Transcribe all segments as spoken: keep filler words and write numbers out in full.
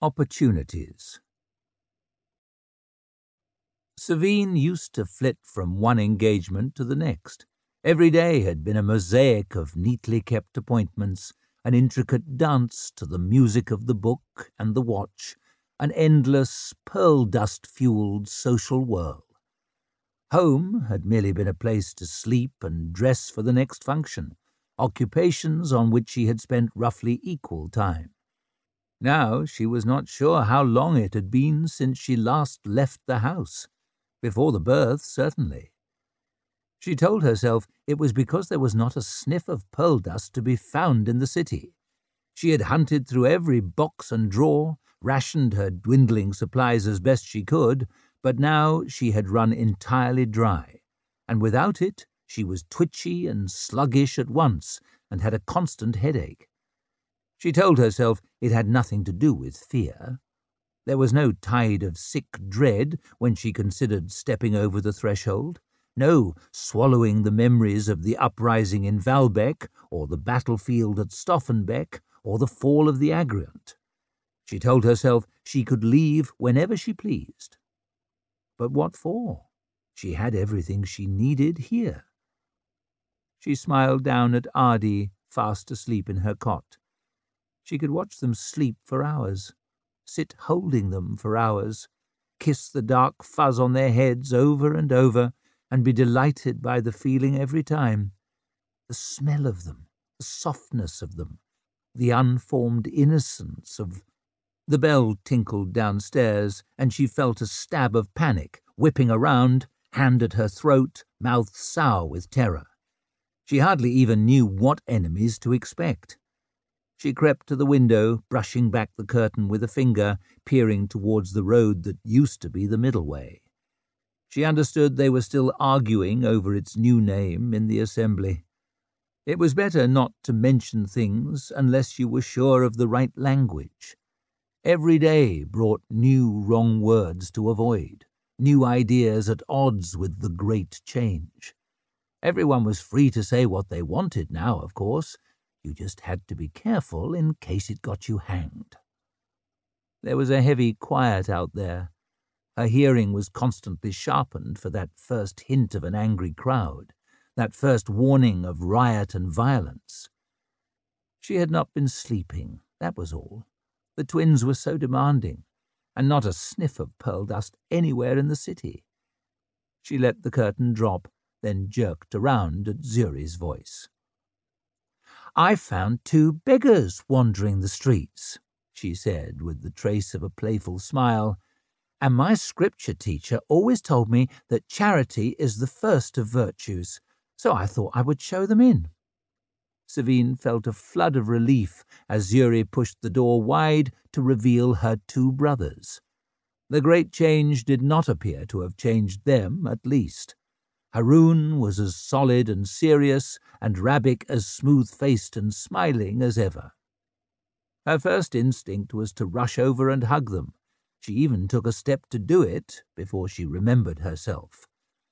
Opportunities. Savine used to flit from one engagement to the next. Every day had been a mosaic of neatly kept appointments, an intricate dance to the music of the book and the watch, an endless, pearl-dust-fueled social whirl. Home had merely been a place to sleep and dress for the next function, occupations on which she had spent roughly equal time. Now she was not sure how long it had been since she last left the house. Before the birth, certainly. She told herself it was because there was not a sniff of pearl dust to be found in the city. She had hunted through every box and drawer, rationed her dwindling supplies as best she could, but now she had run entirely dry, and without it she was twitchy and sluggish at once and had a constant headache. She told herself it had nothing to do with fear. There was no tide of sick dread when she considered stepping over the threshold, no swallowing the memories of the uprising in Valbec, or the battlefield at Stoffenbeck, or the fall of the Agriant. She told herself she could leave whenever she pleased. But what for? She had everything she needed here. She smiled down at Ardie, fast asleep in her cot. She could watch them sleep for hours, sit holding them for hours, kiss the dark fuzz on their heads over and over, and be delighted by the feeling every time. The smell of them, the softness of them, the unformed innocence of... The bell tinkled downstairs, and she felt a stab of panic, whipping around, hand at her throat, mouth sour with terror. She hardly even knew what enemies to expect. She crept to the window, brushing back the curtain with a finger, peering towards the road that used to be the middle way. She understood they were still arguing over its new name in the assembly. It was better not to mention things unless you were sure of the right language. Every day brought new wrong words to avoid, new ideas at odds with the great change. Everyone was free to say what they wanted now, of course. You just had to be careful in case it got you hanged. There was a heavy quiet out there. Her hearing was constantly sharpened for that first hint of an angry crowd, that first warning of riot and violence. She had not been sleeping, that was all. The twins were so demanding, and not a sniff of pearl dust anywhere in the city. She let the curtain drop, then jerked around at Zuri's voice. "I found two beggars wandering the streets," she said with the trace of a playful smile, "and my scripture teacher always told me that charity is the first of virtues, so I thought I would show them in." Savine felt a flood of relief as Zuri pushed the door wide to reveal her two brothers. The great change did not appear to have changed them, at least. Haroun was as solid and serious, and Rabik as smooth-faced and smiling as ever. Her first instinct was to rush over and hug them. She even took a step to do it before she remembered herself.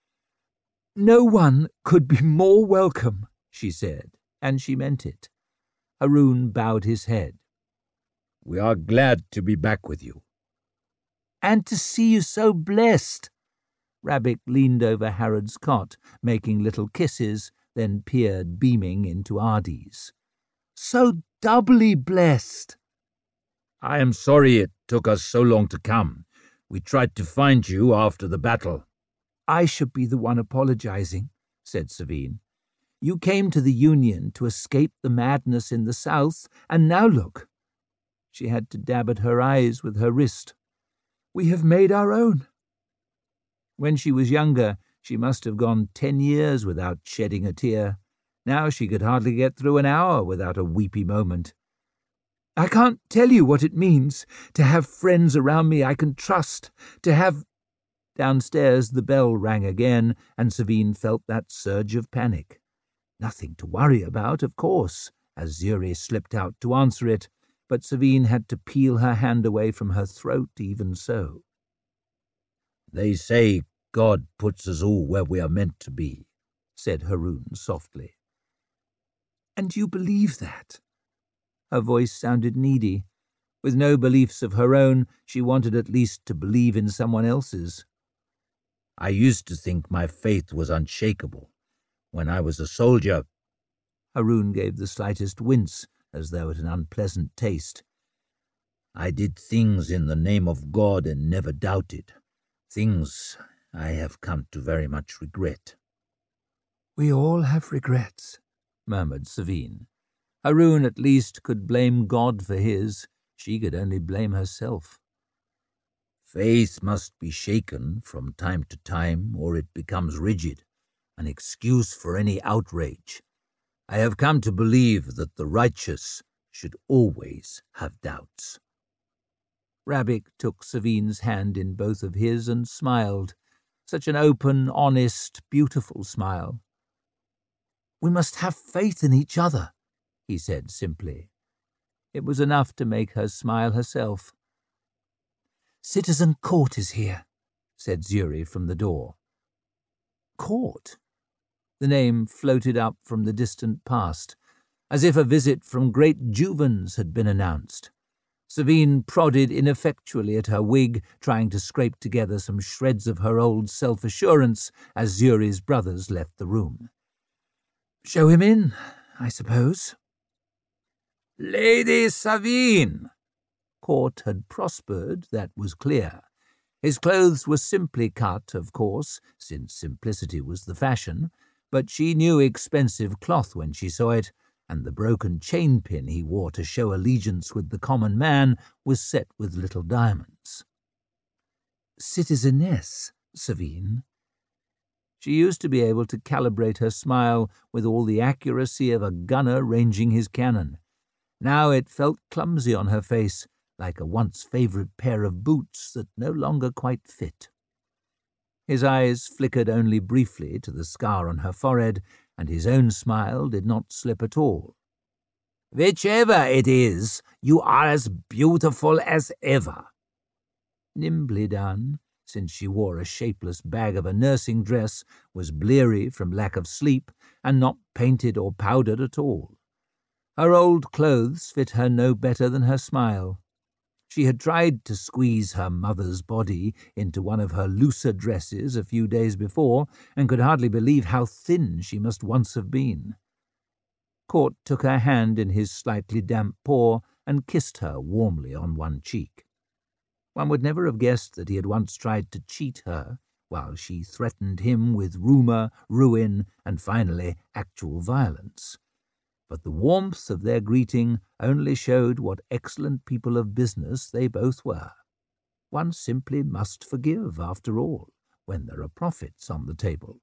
"No one could be more welcome," she said, and she meant it. Haroun bowed his head. "We are glad to be back with you." "And to see you so blessed." Rabik leaned over Harrod's cot, making little kisses, then peered beaming into Ardie's. "So doubly blessed." "I am sorry it took us so long to come. We tried to find you after the battle." "I should be the one apologizing," said Savine. "You came to the Union to escape the madness in the south, and now look." She had to dab at her eyes with her wrist. "We have made our own." When she was younger, she must have gone ten years without shedding a tear. Now she could hardly get through an hour without a weepy moment. "I can't tell you what it means to have friends around me I can trust, to have—" Downstairs the bell rang again, and Savine felt that surge of panic. Nothing to worry about, of course, as Zuri slipped out to answer it, but Savine had to peel her hand away from her throat even so. "They say God puts us all where we are meant to be," said Haroun softly. "And you believe that?" Her voice sounded needy. With no beliefs of her own, she wanted at least to believe in someone else's. I used to think my faith was unshakable. When I was a soldier— Haroun gave the slightest wince, as though at an unpleasant taste. I did things in the name of God and never doubted. Things I have come to very much regret. We all have regrets, murmured Savine. Haroun at least could blame God for his. She could only blame herself. Faith must be shaken from time to time, or it becomes rigid, an excuse for any outrage. I have come to believe that the righteous should always have doubts. Rabbik took Savine's hand in both of his and smiled, such an open, honest, beautiful smile. We must have faith in each other, he said simply. It was enough to make her smile herself. Citizen Court is here, said Zuri from the door. Court? The name floated up from the distant past, as if a visit from great Juvens had been announced. Savine prodded ineffectually at her wig, trying to scrape together some shreds of her old self-assurance as Zuri's brothers left the room. Show him in, I suppose. Lady Savine! Court had prospered, that was clear. His clothes were simply cut, of course, since simplicity was the fashion, but she knew expensive cloth when she saw it, and the broken chain-pin he wore to show allegiance with the common man was set with little diamonds. Citizeness, Savine. She used to be able to calibrate her smile with all the accuracy of a gunner ranging his cannon. Now it felt clumsy on her face, like a once-favourite pair of boots that no longer quite fit. His eyes flickered only briefly to the scar on her forehead, and his own smile did not slip at all. Whichever it is, you are as beautiful as ever. Nimbly done, since she wore a shapeless bag of a nursing dress, was bleary from lack of sleep, and not painted or powdered at all. Her old clothes fit her no better than her smile. She had tried to squeeze her mother's body into one of her looser dresses a few days before, and could hardly believe how thin she must once have been. Court took her hand in his slightly damp paw and kissed her warmly on one cheek. One would never have guessed that he had once tried to cheat her, while she threatened him with rumour, ruin, and finally actual violence. But the warmth of their greeting only showed what excellent people of business they both were. One simply must forgive, after all, when there are profits on the table.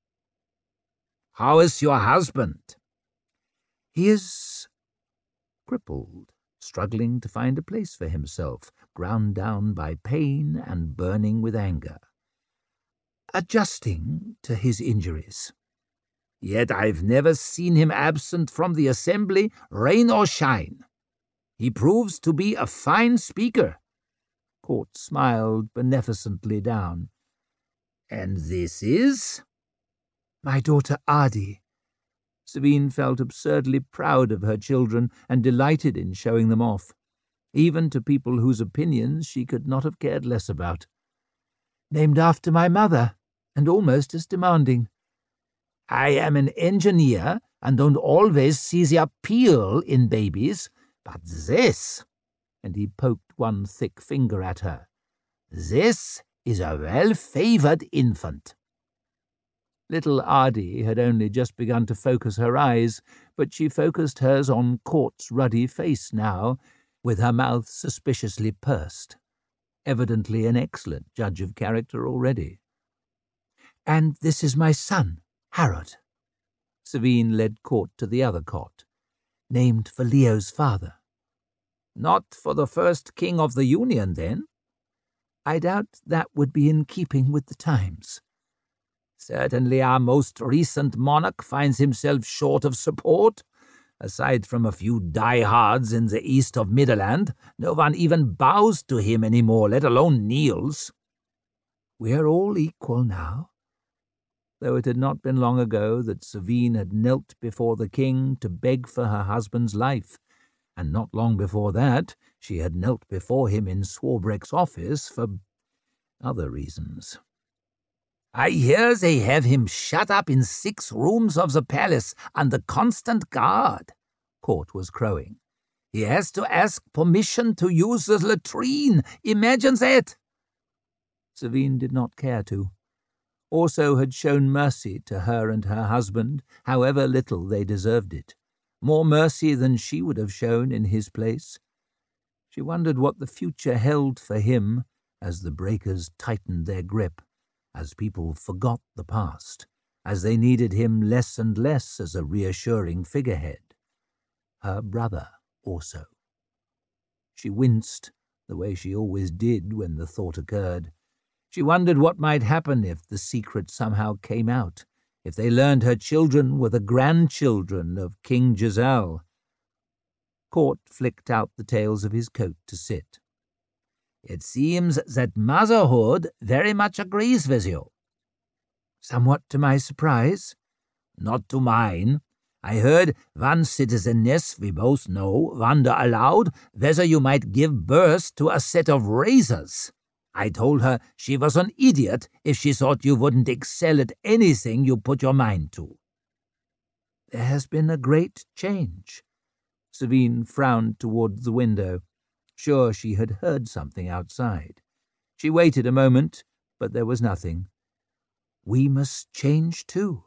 How is your husband? He is crippled, struggling to find a place for himself, ground down by pain and burning with anger. Adjusting to his injuries. Yet I've never seen him absent from the assembly, rain or shine. He proves to be a fine speaker. Court smiled beneficently down. And this is? My daughter Adi. Savine felt absurdly proud of her children and delighted in showing them off, even to people whose opinions she could not have cared less about. Named after my mother, and almost as demanding. I am an engineer and don't always see the appeal in babies, but this, and he poked one thick finger at her, this is a well-favoured infant. Little Adi had only just begun to focus her eyes, but she focused hers on Court's ruddy face now, with her mouth suspiciously pursed. Evidently an excellent judge of character already. And this is my son, Harrod. Savine led Court to the other cot, named for Leo's father. Not for the first king of the Union, then? I doubt that would be in keeping with the times. Certainly our most recent monarch finds himself short of support. Aside from a few diehards in the east of Midland, no one even bows to him anymore, let alone kneels. We're all equal now. Though it had not been long ago that Savine had knelt before the king to beg for her husband's life, and not long before that she had knelt before him in Swarbrick's office for other reasons. "I hear they have him shut up in six rooms of the palace under constant guard," Court was crowing. "He has to ask permission to use the latrine. Imagine that!" Savine did not care to. Orso had shown mercy to her and her husband, however little they deserved it. More mercy than she would have shown in his place. She wondered what the future held for him as the breakers tightened their grip, as people forgot the past, as they needed him less and less as a reassuring figurehead. Her brother also. She winced, the way she always did when the thought occurred. She wondered what might happen if the secret somehow came out, if they learned her children were the grandchildren of King Giselle. Court flicked out the tails of his coat to sit. "It seems that motherhood very much agrees with you." "Somewhat to my surprise." "Not to mine. I heard one citizeness we both know wonder aloud whether you might give birth to a set of razors. I told her she was an idiot if she thought you wouldn't excel at anything you put your mind to." "There has been a great change." Savine frowned toward the window, sure she had heard something outside. She waited a moment, but there was nothing. "We must change too."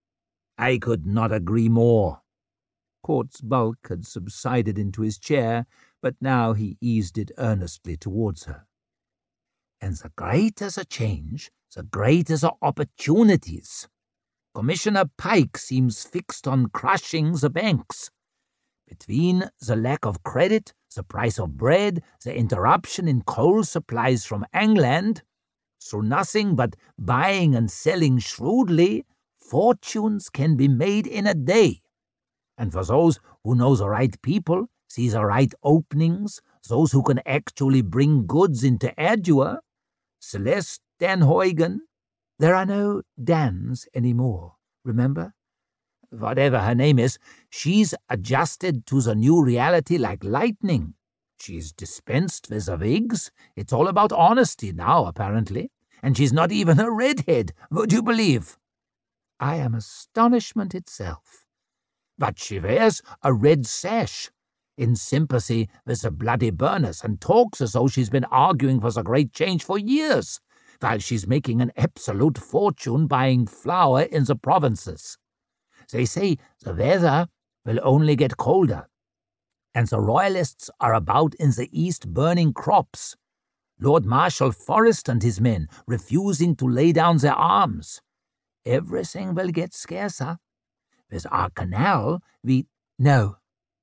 "I could not agree more." Court's bulk had subsided into his chair, but now he eased it earnestly towards her. "And the greater the change, the greater the opportunities. Commissioner Pike seems fixed on crushing the banks. Between the lack of credit, the price of bread, the interruption in coal supplies from England, through nothing but buying and selling shrewdly, fortunes can be made in a day. And for those who know the right people, see the right openings, those who can actually bring goods into Adua, Celeste Danhuygen—" "There are no Dans anymore, remember?" "Whatever her name is, she's adjusted to the new reality like lightning. She's dispensed with the wigs. It's all about honesty now, apparently. And she's not even a redhead, would you believe?" "I am astonishment itself." "But she wears a red sash, in sympathy with the bloody burners, and talks as though she's been arguing for the great change for years, while she's making an absolute fortune buying flour in the provinces. They say the weather will only get colder, and the royalists are about in the east burning crops. Lord Marshal Forrest and his men refusing to lay down their arms. Everything will get scarcer. With our canal, we—" "No."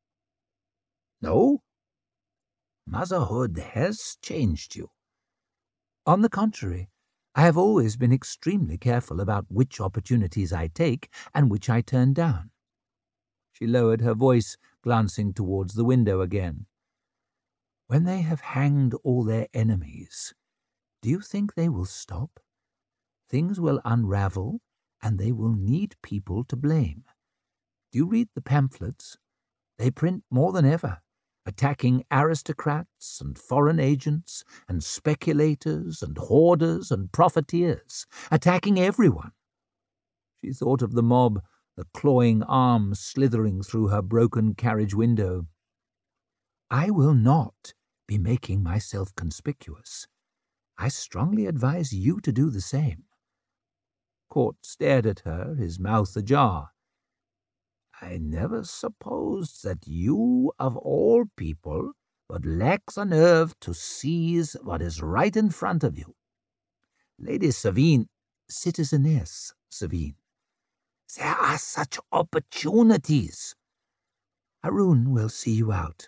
"No? Motherhood has changed you." "On the contrary, I have always been extremely careful about which opportunities I take and which I turn down." She lowered her voice, glancing towards the window again. "When they have hanged all their enemies, do you think they will stop? Things will unravel, and they will need people to blame. Do you read the pamphlets? They print more than ever, attacking aristocrats and foreign agents and speculators and hoarders and profiteers, attacking everyone." She thought of the mob, the clawing arms slithering through her broken carriage window. "I will not be making myself conspicuous. I strongly advise you to do the same." Court stared at her, his mouth ajar. "I never supposed that you, of all people, would lack the nerve to seize what is right in front of you. Lady Savine—" "Citizeness Savine." "There are such opportunities." "Haroun will see you out."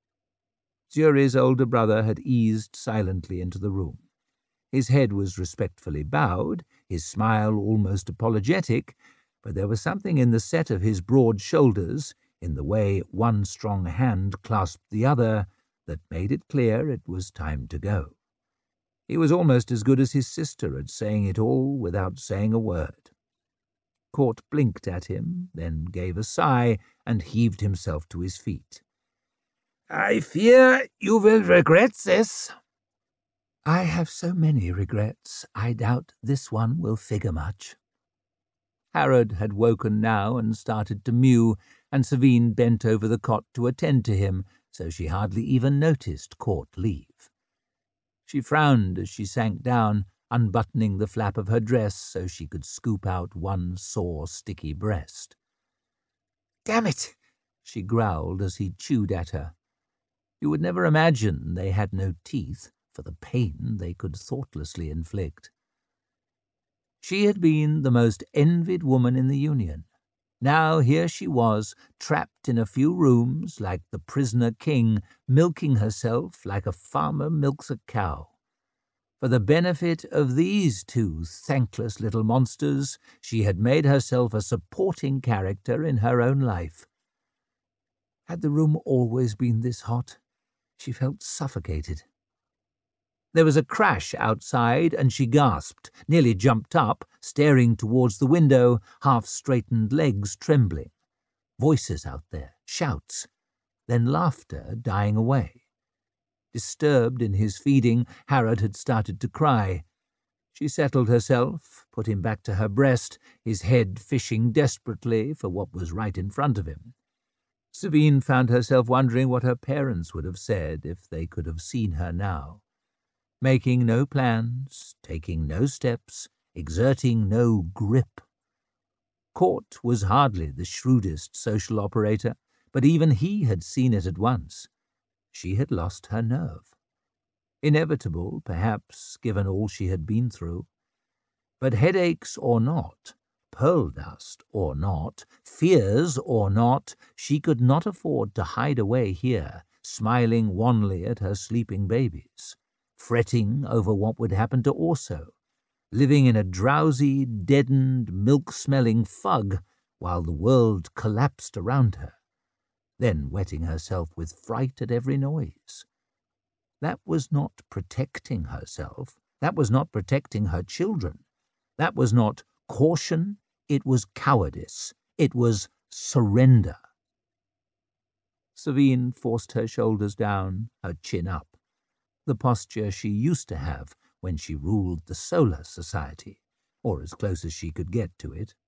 Zuri's older brother had eased silently into the room. His head was respectfully bowed, his smile almost apologetic, but there was something in the set of his broad shoulders, in the way one strong hand clasped the other, that made it clear it was time to go. He was almost as good as his sister at saying it all without saying a word. Court blinked at him, then gave a sigh and heaved himself to his feet. I fear you will regret this. I have so many regrets, I doubt this one will figure much. Harrod had woken now and started to mew, and Savine bent over the cot to attend to him, so she hardly even noticed Court leave. She frowned as she sank down, unbuttoning the flap of her dress so she could scoop out one sore, sticky breast. "Damn it!" she growled as he chewed at her. You would never imagine they had no teeth for the pain they could thoughtlessly inflict. She had been the most envied woman in the Union. Now here she was, trapped in a few rooms like the prisoner king, milking herself like a farmer milks a cow. For the benefit of these two thankless little monsters, she had made herself a supporting character in her own life. Had the room always been this hot? She felt suffocated. There was a crash outside, and she gasped, nearly jumped up, staring towards the window, half-straightened legs trembling. Voices out there, shouts, then laughter dying away. Disturbed in his feeding, Harrod had started to cry. She settled herself, put him back to her breast, his head fishing desperately for what was right in front of him. Savine found herself wondering what her parents would have said if they could have seen her now. Making no plans, taking no steps, exerting no grip. Court was hardly the shrewdest social operator, but even he had seen it at once. She had lost her nerve. Inevitable, perhaps, given all she had been through. But headaches or not, pearl dust or not, fears or not, she could not afford to hide away here, smiling wanly at her sleeping babies, fretting over what would happen to Orso, living in a drowsy, deadened, milk-smelling fug while the world collapsed around her, then wetting herself with fright at every noise. That was not protecting herself. That was not protecting her children. That was not caution. It was cowardice. It was surrender. Savine forced her shoulders down, her chin up, the posture she used to have when she ruled the Solar Society, or as close as she could get to it.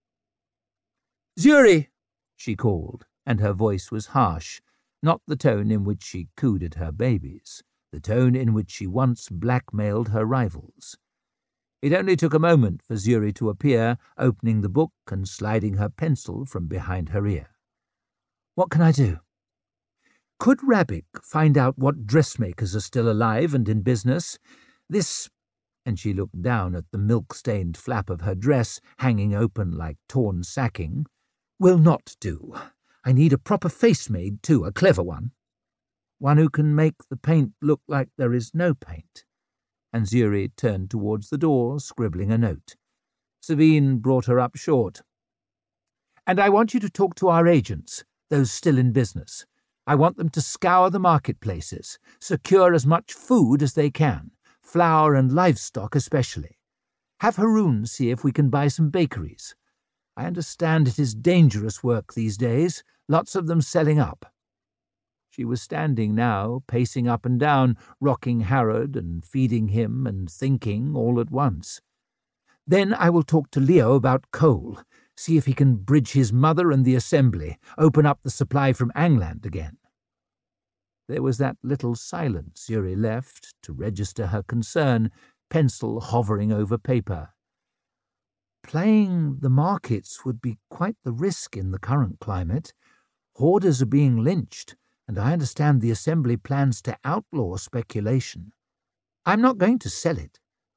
"Zuri!" she called, and her voice was harsh, not the tone in which she cooed at her babies, the tone in which she once blackmailed her rivals. It only took a moment for Zuri to appear, opening the book and sliding her pencil from behind her ear. "What can I do?" "Could Rabbik find out what dressmakers are still alive and in business? This," and she looked down at the milk-stained flap of her dress, hanging open like torn sacking, "will not do. I need a proper face maid, too, a clever one. One who can make the paint look like there is no paint." And Zuri turned towards the door, scribbling a note. Savine brought her up short. "And I want you to talk to our agents, those still in business. I want them to scour the marketplaces, secure as much food as they can, flour and livestock especially. Have Haroun see if we can buy some bakeries. I understand it is dangerous work these days, lots of them selling up." She was standing now, pacing up and down, rocking Harrod and feeding him and thinking all at once. "Then I will talk to Leo about coal, see if he can bridge his mother and the assembly, open up the supply from Angland again." There was that little silence Zuri left to register her concern, pencil hovering over paper. "Playing the markets would be quite the risk in the current climate. Hoarders are being lynched, and I understand the Assembly plans to outlaw speculation. I'm not going to sell it."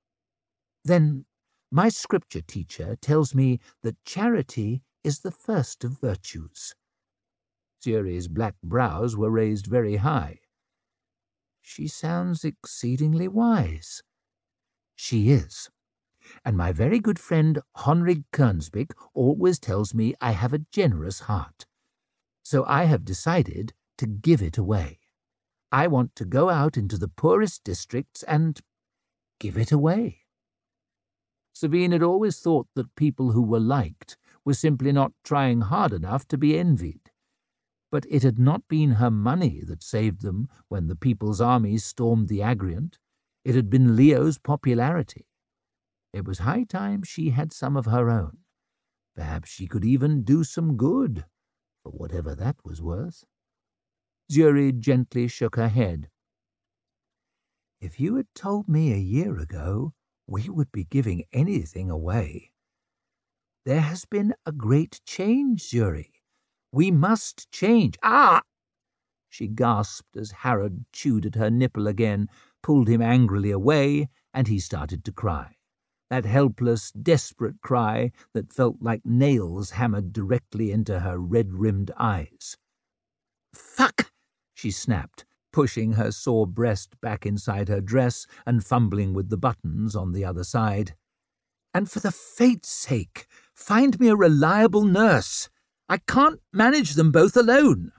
"Then my scripture teacher tells me that charity is the first of virtues." Zuri's black brows were raised very high. "She sounds exceedingly wise." "She is. And my very good friend Honrig Kernsbeck always tells me I have a generous heart. So I have decided to give it away. I want to go out into the poorest districts and give it away." Savine had always thought that people who were liked were simply not trying hard enough to be envied. but it had not been her money that saved them when the People's Army stormed the Agrient. It had been Leo's popularity. It was high time she had some of her own. Perhaps she could even do some good, for whatever that was worth. Zuri gently shook her head. If you had told me a year ago, we would be giving anything away. There has been a great change, Zuri. We must change. Ah! She gasped as Harrod chewed at her nipple again, pulled him angrily away, and he started to cry. That helpless, desperate cry that felt like nails hammered directly into her red-rimmed eyes. Fuck! She snapped, pushing her sore breast back inside her dress and fumbling with the buttons on the other side. And for the fate's sake, find me a reliable nurse. I can't manage them both alone.